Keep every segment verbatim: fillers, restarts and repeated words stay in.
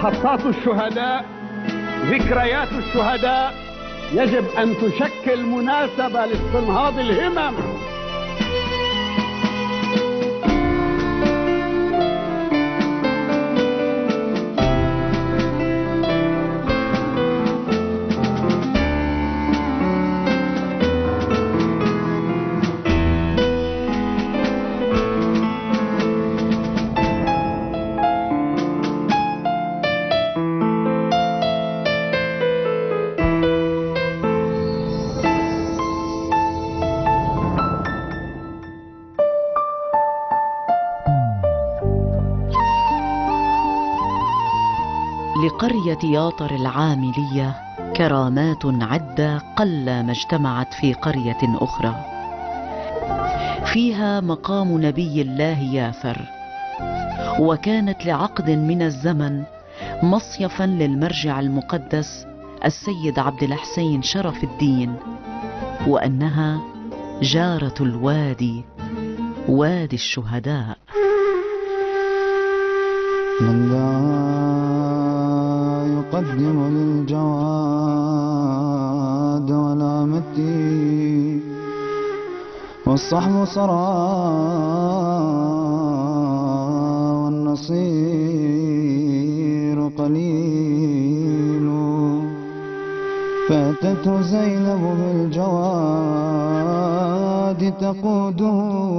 محطات الشهداء، ذكريات الشهداء يجب أن تشكل مناسبة لاستنهاض الهمم. لقرية ياطر العاملية كرامات عدة قل ما اجتمعت في قرية أخرى. فيها مقام نبي الله ياثر، وكانت لعقد من الزمن مصيفا للمرجع المقدس السيد عبد الحسين شرف الدين، وأنها جارة الوادي، وادي الشهداء. من ذا يقدم للجواد ولا متي، والصحب صرى والنصير قليل. فأتته زينب بالجواد تقوده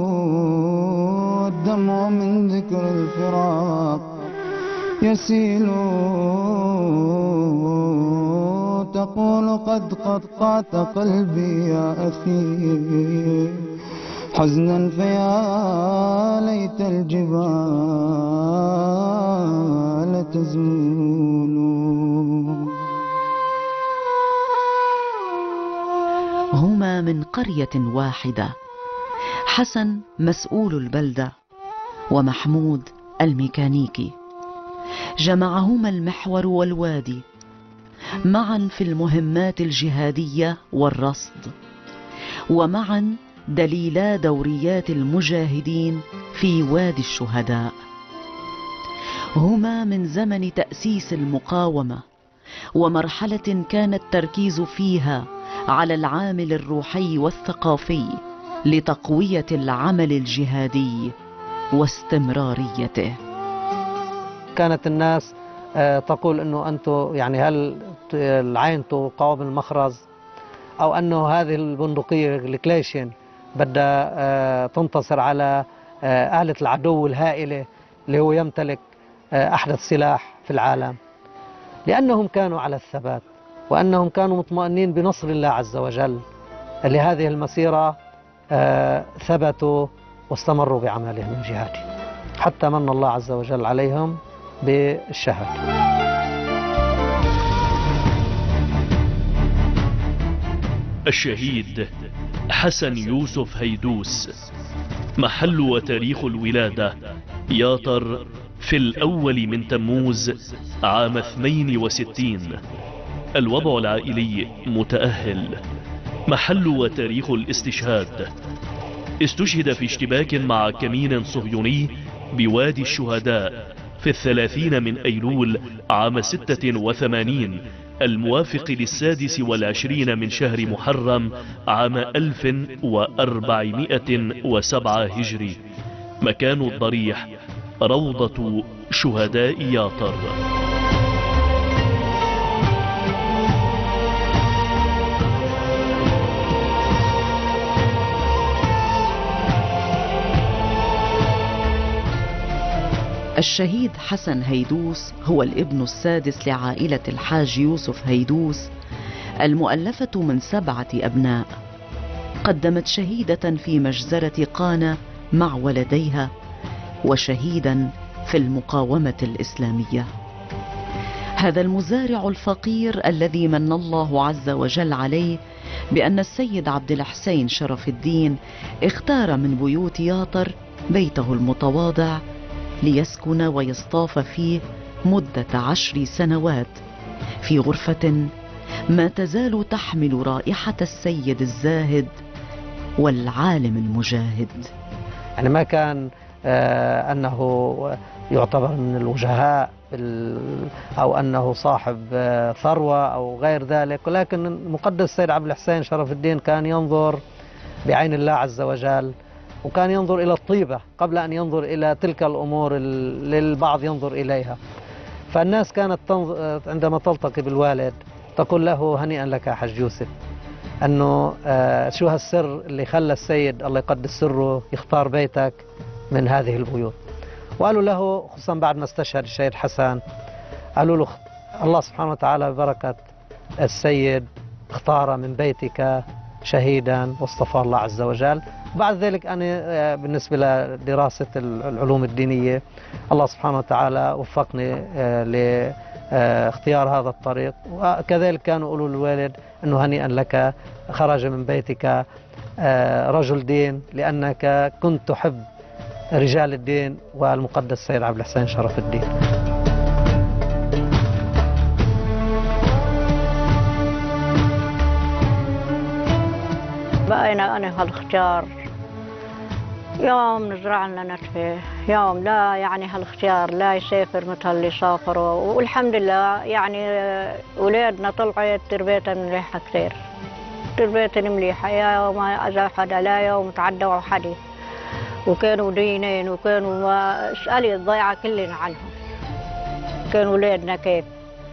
الدمع من ذكر الفراق يسيل، تقول قد قطعت قلبي يا أخي حزنا فيا ليت الجبال تزول. هما من قرية واحدة، حسن مسؤول البلدة ومحمود الميكانيكي. جمعهما المحور والوادي معا في المهمات الجهادية والرصد، ومعا دليلا دوريات المجاهدين في وادي الشهداء. هما من زمن تأسيس المقاومة، ومرحلة كان التركيز فيها على العامل الروحي والثقافي لتقوية العمل الجهادي واستمراريته. كانت الناس تقول أنه أنتم يعني هل العين تقاوم المخرز، أو أنه هذه البندقية الكليشين بدها تنتصر على آلة العدو الهائلة اللي هو يمتلك أحدث سلاح في العالم، لأنهم كانوا على الثبات، وأنهم كانوا مطمئنين بنصر الله عز وجل. لهذه المسيرة ثبتوا واستمروا بعملهم الجهادي حتى من الله عز وجل عليهم بالشهادة. الشهيد حسن يوسف هيدوس. محل وتاريخ الولادة ياطر في الأول من تموز عام اثنين وستين. الوضع العائلي متأهل. محل وتاريخ الاستشهاد: استشهد في اشتباك مع كمين صهيوني بوادي الشهداء في الثلاثين من أيلول عام ستة وثمانين، الموافق للسادس والعشرين من شهر محرم عام ألف وأربعمائة وسبعة هجري. مكان الضريح روضة شهداء ياطر. الشهيد حسن هيدوس هو الابن السادس لعائلة الحاج يوسف هيدوس المؤلفة من سبعة أبناء. قدمت شهيدة في مجزرة قانا مع ولديها، وشهيدا في المقاومة الإسلامية. هذا المزارع الفقير الذي من الله عز وجل عليه بأن السيد عبد الحسين شرف الدين اختار من بيوت ياطر بيته المتواضع ليسكن ويصطاف فيه مدة عشر سنوات في غرفة ما تزال تحمل رائحة السيد الزاهد والعالم المجاهد. يعني ما كان آه أنه يعتبر من الوجهاء أو أنه صاحب ثروة أو غير ذلك، ولكن المقدس السيد عبد الحسين شرف الدين كان ينظر بعين الله عز وجل، وكان ينظر إلى الطيبة قبل أن ينظر إلى تلك الأمور اللي البعض ينظر إليها. فالناس كانت عندما تلتقي بالوالد تقول له هنيئا لك يا حج يوسف، أنه آه شو هالسر اللي خلى السيد الله يقدس سره يختار بيتك من هذه البيوت. وقالوا له، خصوصا بعد ما استشهد الشهيد حسن، قالوا له الله سبحانه وتعالى ببركة السيد اختار من بيتك شهيدا واصطفى الله عز وجل. بعد ذلك أنا بالنسبة لدراسة العلوم الدينية الله سبحانه وتعالى وفقني لاختيار هذا الطريق، وكذلك كانوا يقولوا للوالد أنه هنيئا لك خرج من بيتك رجل دين، لأنك كنت تحب رجال الدين والمقدس السيد عبد الحسين شرف الدين. بقينا أنا هالاختيار يوم نزرع لنا نتفه، يوم لا يعني هالاختيار لا يسافر مثل اللي سافروا، والحمد لله يعني أولادنا طلعت تربيتها مليحة كثير، تربيتها مليحة، يا يوم ما أذى حدا لا يوم تعدوا حدا، وكانوا دينين وكانوا ما اسألي الضيعة كلنا عنهم، كانوا أولادنا كيف.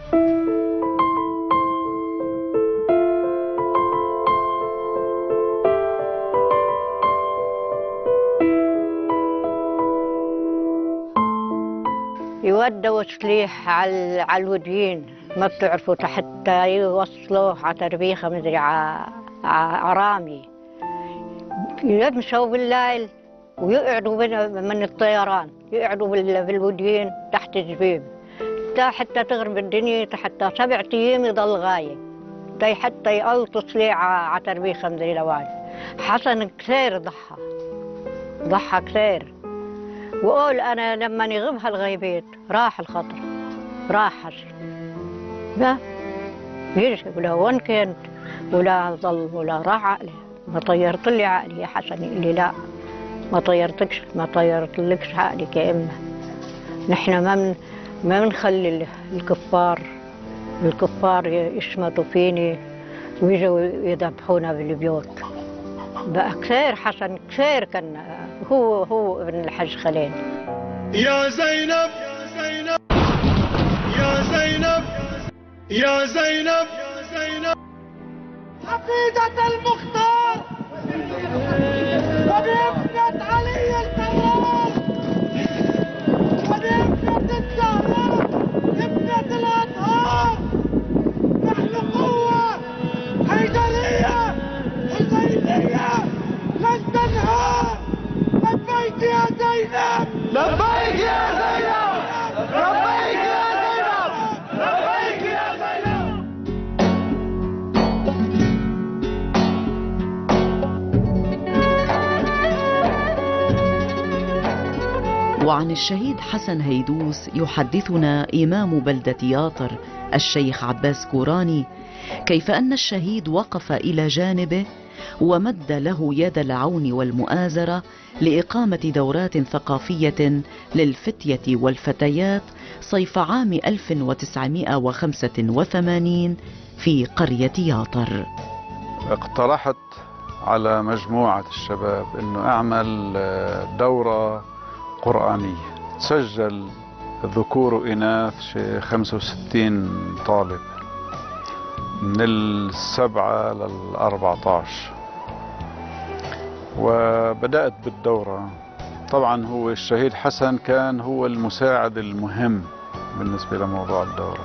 يودوا سليح على على الوديين، ما بتعرفوا حتى يوصلوه على تربيخة مدري على عرامي، يمشوا بالليل ويقعدوا من الطيران، يقعدوا بالوديين تحت الجبيب حتى تغرب الدنيا، حتى سبع أيام يضل غايب، حتى يقلطوا سليح على تربيخة مدري لوين. حسن كثير ضحى ضحى كثير، وقول أنا لما يغيب هالغيبات راح الخطر، راح حسن لا يرجع ولا وين كنت ولا ظل ولا راح عقلي، ما طيرت لي عقلي يا حسن. يقول لي لا ما طيرتكش ما طيرتلكش عقلك يا إما، نحن ما من ما بنخلي الكفار الكفار يشمتوا فيني ويجوا يذبحونا بالبيوت. بقى كثير حسن كثير كان هو هو ابن الحج خليل. يا زينب يا زينب يا زينب يا زينب حفيدة المختار وبابنة علي الكرار وبابنة الزهراء ابنة الأطهار، نحن قوة حيدرية حسينية لن تنهار. لبيك يا زينب لبيك يا زينب لبيك يا زينب لبيك يا زينب. وعن الشهيد حسن هيدوس يحدثنا إمام بلدة ياطر الشيخ عباس كوراني كيف أن الشهيد وقف إلى جانبه ومد له يد العون والمؤازرة لإقامة دورات ثقافية للفتية والفتيات صيف عام ألف وتسعمائة وخمسة وثمانين في قرية ياطر. اقترحت على مجموعة الشباب أنه أعمل دورة قرآنية، تسجل ذكور وإناث شيء خمسة وستين طالب من السبعة للأربعة عشر، وبدأت بالدورة. طبعا هو الشهيد حسن كان هو المساعد المهم بالنسبة لموضوع الدورة،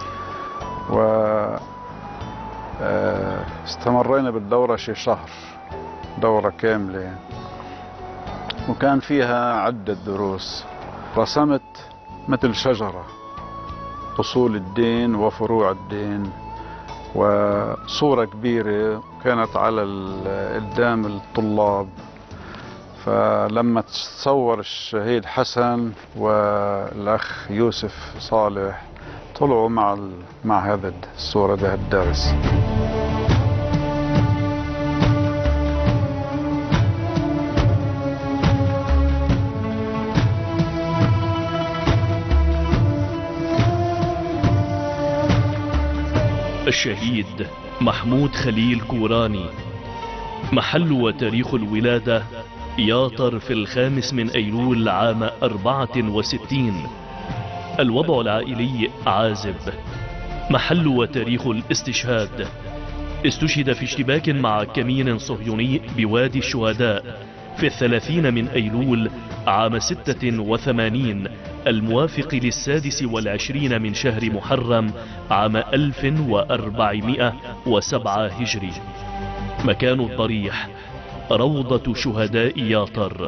واستمرينا بالدورة شي شهر، دورة كاملة، وكان فيها عدة دروس. رسمت مثل شجرة أصول الدين وفروع الدين، وصورة كبيرة كانت على قدام الطلاب. فلما تصور الشهيد حسن والأخ يوسف صالح طلعوا مع مع هذا الصورة ده الدرس. الشهيد محمود خليل كوراني. محل وتاريخ الولادة ياطر في الخامس من أيلول عام أربعة وستين. الوضع العائلي عازب. محل وتاريخ الاستشهاد: استشهد في اشتباك مع كمين صهيوني بوادي الشهداء في الثلاثين من أيلول عام ستة وثمانين الموافق للسادس والعشرين من شهر محرم عام ألف وأربعمائة وسبعة هجري. مكان الضريح روضة شهداء ياطر.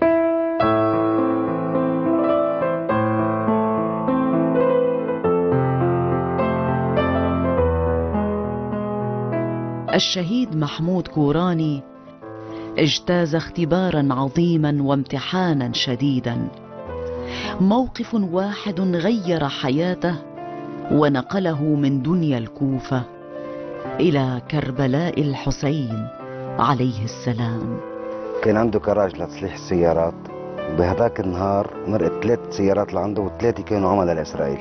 الشهيد محمود كوراني اجتاز اختبارا عظيما وامتحانا شديدا. موقف واحد غير حياته ونقله من دنيا الكوفة إلى كربلاء الحسين عليه السلام. كان عنده كراج لتصليح السيارات. بهذاك النهار مرقت ثلاث سيارات لعنده وثلاثة كانوا عملاء لإسرائيل.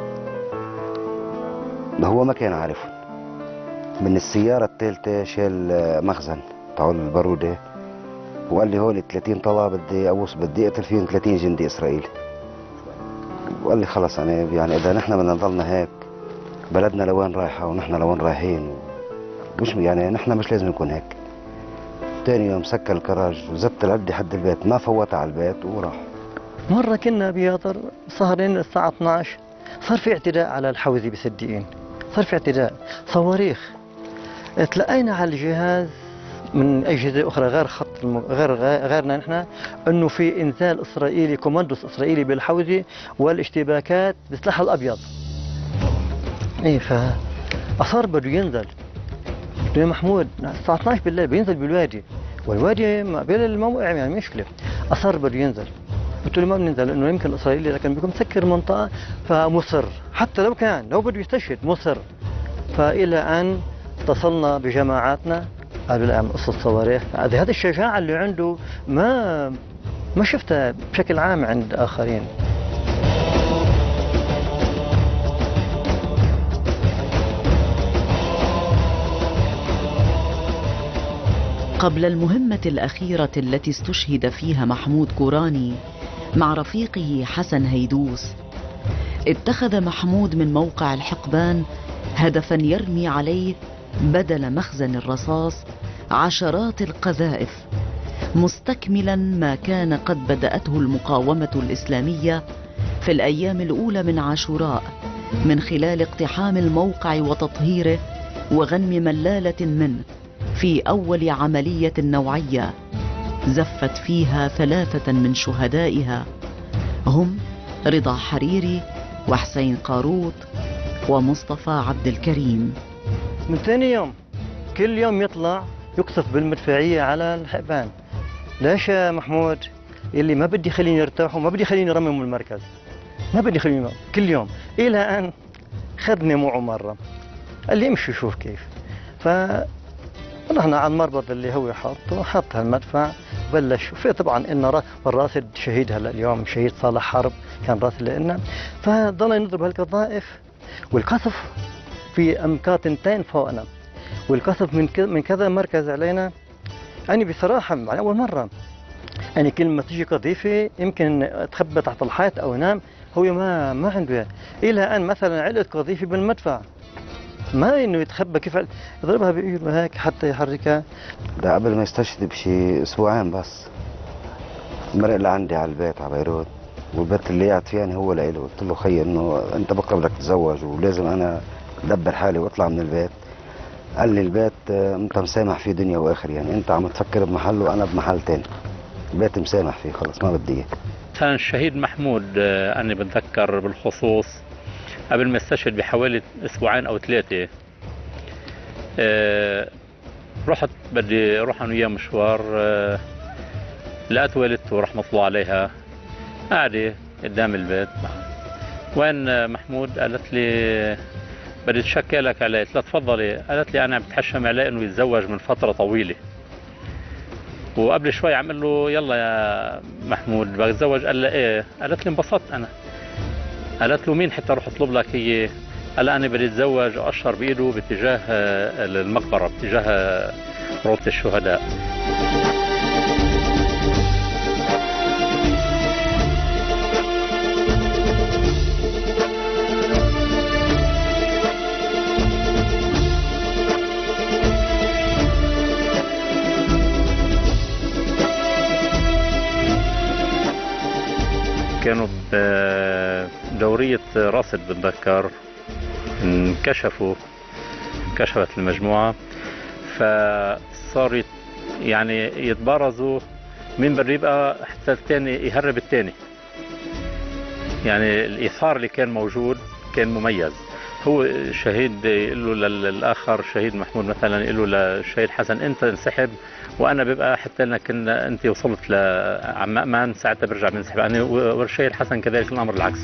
هو ما كان عارفهم. من السيارة الثالثة شال مخزن تعول البارودة وقال لي هول ثلاثين طلعة بدي أبوس بدي أقتل فيهم ثلاثين جندي إسرائيلي. وقال لي خلص أنا يعني إذا نحن بدنا نضلنا هيك بلدنا لوين رايحة ونحن لوين رايحين مش يعني نحن مش لازم نكون هيك. تاني يوم سكر الكراج وزبط العدة حد البيت ما فوت على البيت وراح. مرة كنا بياطر سهرين الساعة اثنعش صار في اعتداء على الحوزي بسديين. صار في اعتداء صواريخ. تلقينا على الجهاز من أجهزة أخرى غير خط الم... غير غيرنا نحن أنه في إنزال إسرائيلي كوماندوس إسرائيلي بالحوزي والاشتباكات بالسلاح الأبيض. إيه فأصار بده ينزل. يا محمود الساعة اثنعش بالليل بينزل بالوادي والوادي ما بين الموقع يعني مشكلة. أصار بده ينزل. قلت له ما بننزل لأنه يمكن الإسرائيلي لكن بيكون مسكر منطقة فمصر حتى لو كان لو بده يستشهد مصر. فإلى أن اتصلنا بجماعاتنا قالوا لا قصة صواريخ. هذه الشجاعة اللي عنده ما ما شفتها بشكل عام عند آخرين. قبل المهمة الأخيرة التي استشهد فيها محمود كوراني مع رفيقه حسن هيدوس، اتخذ محمود من موقع الحقبان هدفا يرمي عليه بدل مخزن الرصاص عشرات القذائف، مستكملا ما كان قد بدأته المقاومة الإسلامية في الأيام الأولى من عاشوراء من خلال اقتحام الموقع وتطهيره وغنم ملالة منه في أول عملية نوعية زفت فيها ثلاثة من شهدائها هم رضا حريري وحسين قاروط ومصطفى عبد الكريم. من ثاني يوم كل يوم يطلع يقصف بالمدفعية على الحقبان. ليش يا محمود؟ اللي ما بدي خليني يرتاح وما بدي خليني يرمم المركز. ما بدي خليني كل يوم إلى أن خذني معه مرة قال لي امشي شوف كيف. ف رحنا على المربط اللي هو حاطه حط هالمدفع بلش. وفي طبعا إن الراسد شهيد هلا اليوم شهيد صالح حرب كان راسد لنا. فضلنا نضرب هالقذائف والقصف في أمكاتنتين فوقنا والقصف من من كذا مركز علينا. أنا بصراحة على أول مرة يعني كل ما تيجي قذيفة يمكن تخبى تحت الحيط أو ينام هو ما ما عنده. إلى أن مثلا علقت قذيفة بالمدفع ما إنه يتخبى كيف يضربها بإيده هيك حتى يحركها. ده قبل ما يستشهد بشي أسبوعين بس مرق لعندي على البيت على بيروت والبيت اللي قاعد فيه يعني هو لإله. قلت له خي إنه أنت بكره بدك تتزوج ولازم أنا أدبر حالي وأطلع من البيت. قال لي البيت أنت مسامح فيه دنيا وآخر يعني أنت عم تفكر بمحل وأنا بمحل تاني. البيت مسامح فيه خلص ما بدي إياه. كان الشهيد محمود أنا بتذكر بالخصوص قبل ما استشهد بحوالي اسبوعين او ثلاثه أه رحت بدي اروح انا وياه مشوار. أه لقيت والدته رحمه الله عليها قاعده قدام البيت. وين محمود؟ قالت لي بدي اتشكى لك عليه. قلت لها تفضلي. قالت لي انا عم بتحشم عليه انه يتزوج من فتره طويله وقبل شوي عم له يلا يا محمود بتزوج. قال لها ايه؟ قالت لي انبسطت انا. قالت له مين حتى اروح اطلب لك هي؟ هلا أنا بدي أتزوج وأشر بإيده باتجاه المقبرة، باتجاه روضة الشهداء. كانوا بدورية راصد بتذكر، انكشفوا انكشفت المجموعة، فصار يعني يتبارزوا مين بده يبقى حتى الثاني يهرب الثاني. يعني الإيثار اللي كان موجود كان مميز. هو شهيد يقول له للآخر شهيد محمود مثلا، يقول له للشهيد حسن أنت انسحب وأنا ببقى حتى أنك أنت وصلت لعم مأمن ساعتها برجع بنسحب أنا، والشهيد حسن كذلك الأمر العكس.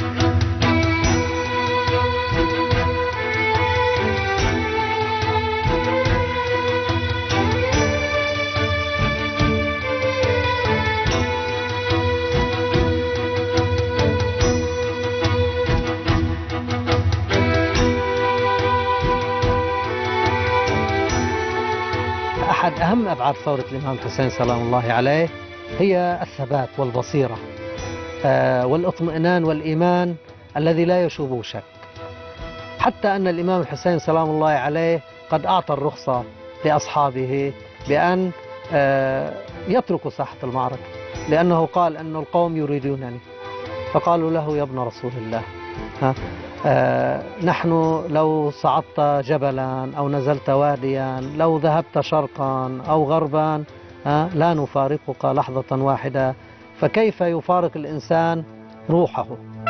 أحد أهم أبعاد ثورة الإمام الحسين سلام الله عليه هي الثبات والبصيرة آه والاطمئنان والإيمان الذي لا يشوبه شك، حتى أن الإمام الحسين سلام الله عليه قد أعطى الرخصة لأصحابه بأن آه يتركوا ساحة المعركة، لأنه قال أن القوم يريدونني، فقالوا له يا ابن رسول الله ها آه نحن لو صعدت جبلا أو نزلت واديا، لو ذهبت شرقا أو غربا آه لا نفارقك لحظة واحدة، فكيف يفارق الإنسان روحه؟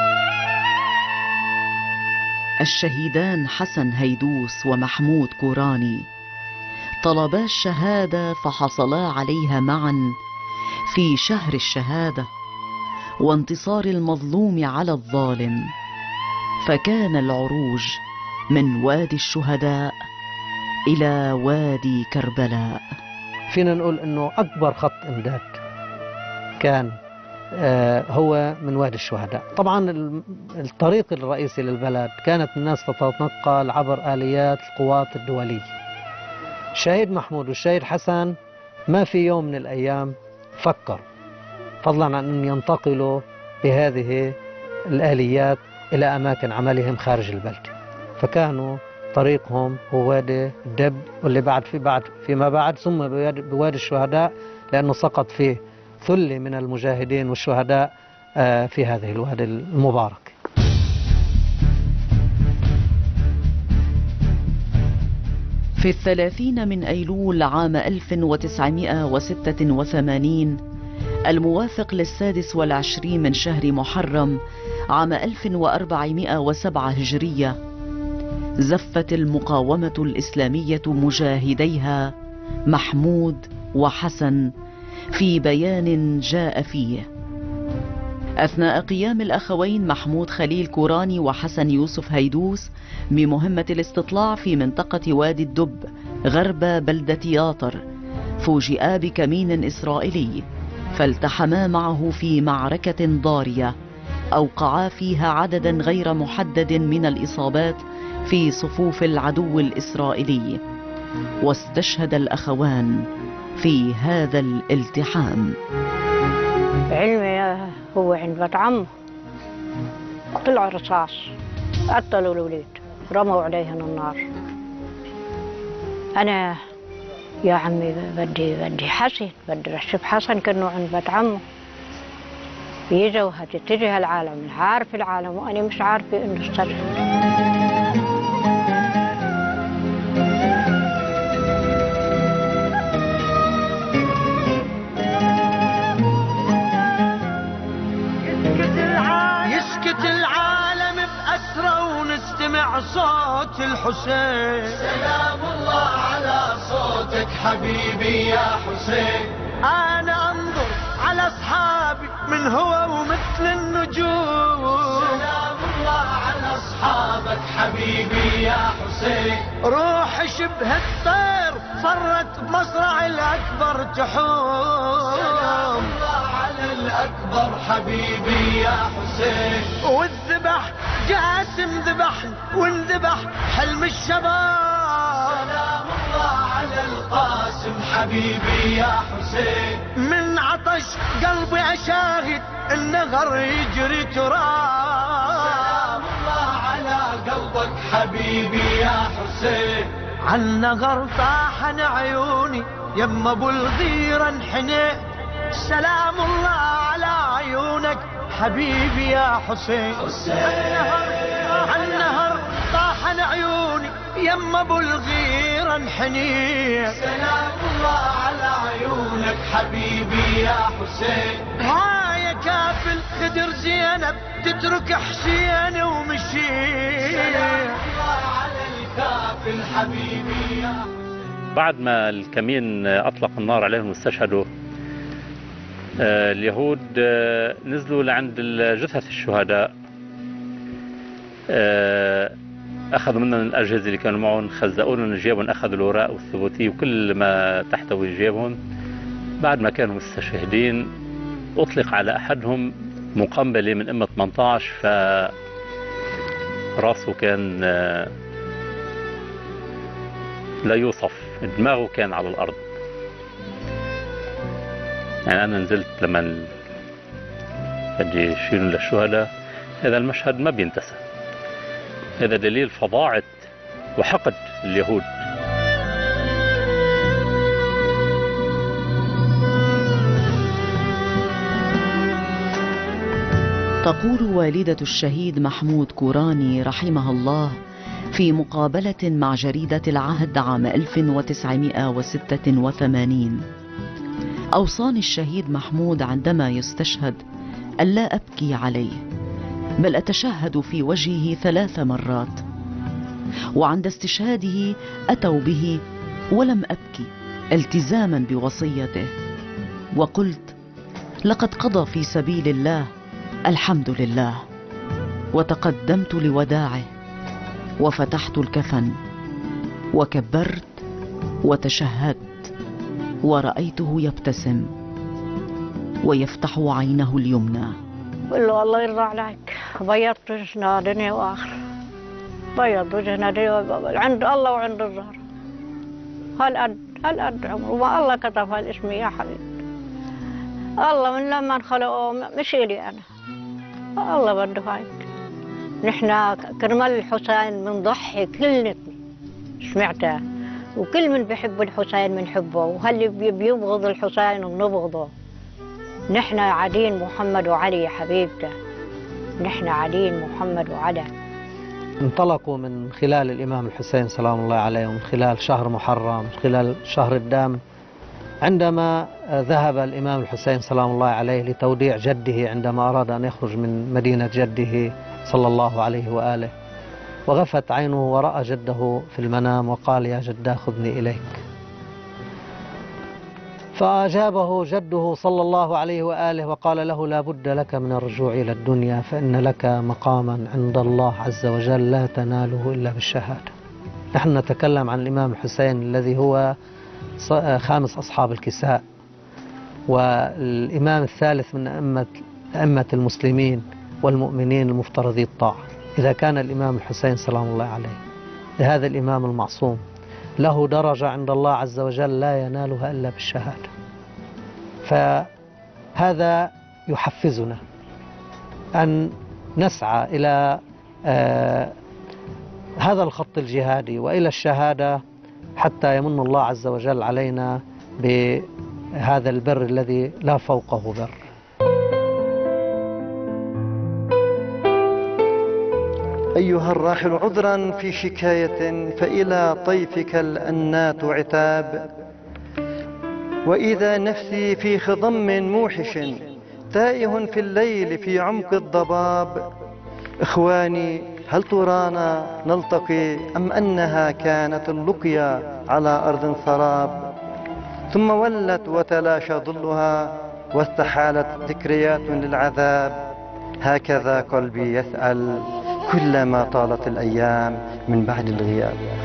الشهيدان حسن هيدوس ومحمود كوراني طلبا الشهادة فحصلا عليها معا في شهر الشهادة وانتصار المظلوم على الظالم، فكان العروج من وادي الشهداء إلى وادي كربلاء. فينا نقول أنه أكبر خط إمداد كان هو من وادي الشهداء. طبعا الطريق الرئيسي للبلد كانت الناس تتنقل عبر آليات القوات الدولية. الشهيد محمود والشهيد حسن ما في يوم من الأيام فكر فضلا عن أن ينتقلوا بهذه الآليات إلى أماكن عملهم خارج البلد، فكانوا طريقهم هو وادي الدب، واللي بعد في بعد فيما بعد ثم بوادي الشهداء، لأنه سقط فيه ثلة من المجاهدين والشهداء في هذه الوادي المبارك. في الثلاثين من أيلول عام ألف وتسعمائة وستة وثمانين الموافق للسادس والعشرين من شهر محرم عام ألف وأربعمائة وسبعة هجرية، زفت المقاومة الإسلامية مجاهديها محمود وحسن في بيان جاء فيه: أثناء قيام الأخوين محمود خليل كوراني وحسن يوسف هيدوس بمهمة الاستطلاع في منطقة وادي الدب غرب بلدة ياطر، فوجئا بكمين إسرائيلي فالتحما معه في معركة ضارية أوقعا فيها عددا غير محدد من الإصابات في صفوف العدو الإسرائيلي، واستشهد الأخوان في هذا الالتحام. علمي هو عند بيت عمه طلع رصاص، قتلوا الوليد، رموا عليهن النار. أنا يا عمي بدي بدي حسن، بدي رشف حسن كأنه عند بيت عمه. بيجوا هتتجه العالم، عارف العالم وأنا مش عارفة إنه استشهد. يسكت العالم بأسرى ونستمع صوت الحسين. سلام الله على صوتك حبيبي يا حسين. أنا أنظر على أصحابي من هو ومثل النجوم. سلام الله على أصحابك حبيبي يا حسين. روح شبه الطير صرت بمصرع الأكبر تحوم. سلام الله على الأكبر حبيبي يا حسين. انذبح جاسم ذبح وانذبح حلم الشباب. سلام الله على القاسم حبيبي يا حسين، من عطش قلبي أشاهد النهر يجري تراب. سلام الله على قلبك حبيبي يا حسين، عالنهر طاحن عيوني يما ابو الغيرة انحني. سلام الله على عيونك حبيبي يا حسين، عالنهر طاحن عيوني يما ابو الغيرة انحني. سلام الله على عيونك حبيبي يا حسين. ها يا كافل خدر زينب تترك حسين ومشي. سلام الله على الكافل حبيبي يا حسين. بعد ما الكمين أطلق النار عليهم واستشهدوا، آه اليهود آه نزلوا لعند جثث الشهداء، آه أخذوا منهم الأجهزة اللي كانوا معهم، خزقوا لهم جيبهم، أخذوا الأوراق والثبوتية وكل ما تحتوي جيبهم. بعد ما كانوا مستشهدين أطلق على أحدهم مقنبلة من ام ثمانية عشر، فراسه كان آه لا يوصف، دماغه كان على الأرض. يعني أنا نزلت لما بدي يشيلون للشهداء، هذا المشهد ما بينتسى. هذا دليل فظاعة وحقد اليهود. تقول والدة الشهيد محمود كوراني رحمها الله في مقابلة مع جريدة العهد عام ألف وتسعمائة وستة وثمانين: أوصاني الشهيد محمود عندما يستشهد ألا أبكي عليه، بل أتشهد في وجهه ثلاث مرات، وعند استشهاده أتوا به ولم أبكي التزاما بوصيته، وقلت لقد قضى في سبيل الله الحمد لله. وتقدمت لوداعه وفتحت الكفن وكبرت وتشهدت، ورأيته يبتسم ويفتح عينه اليمنى. قل له الله يرضى عليك، بيضت وجهنا دنيا وآخرة، بيض وجهنا دنيا عند الله وعند الزهر. هالقد هالقد عمر وما الله كتب هالاسم يا حبيبي. الله من لما انخلقه مش إلي أنا، الله بده هيك. نحن كرمال الحسين بنضحي كلنا، سمعتها، وكل من بيحب الحسين بنحبه، وهاللي بيبغض الحسين بنبغضه. نحن عادين محمد وعلي يا حبيبته، نحن عادين محمد وعلي. انطلقوا من خلال الإمام الحسين سلام الله عليه، ومن خلال شهر محرم، من خلال شهر الدم، عندما ذهب الإمام الحسين سلام الله عليه لتوديع جده عندما أراد أن يخرج من مدينة جده صلى الله عليه وآله، وغفت عينه ورأى جده في المنام وقال يا جدا خذني إليك. فأجابه جده صلى الله عليه وآله وقال له لا بد لك من الرجوع إلى الدنيا، فإن لك مقاما عند الله عز وجل لا تناله إلا بالشهادة. نحن نتكلم عن الإمام الحسين الذي هو خامس أصحاب الكساء، والإمام الثالث من أئمة أئمة المسلمين والمؤمنين المفترضي الطاعة. إذا كان الإمام الحسين سلام الله عليه لهذا الإمام المعصوم له درجة عند الله عز وجل لا ينالها إلا بالشهادة، فهذا يحفزنا أن نسعى إلى آه هذا الخط الجهادي وإلى الشهادة، حتى يمن الله عز وجل علينا بهذا البر الذي لا فوقه بر. أيها الراحل عذرا في شكاية، فإلى طيفك الأنات عتاب، وإذا نفسي في خضم موحش تائه في الليل في عمق الضباب. إخواني هل ترانا نلتقي أم أنها كانت اللقيا على أرض سراب؟ ثم ولت وتلاشى ظلها واستحالت ذكريات للعذاب. هكذا قلبي يسأل كلما طالت الأيام من بعد الغياب.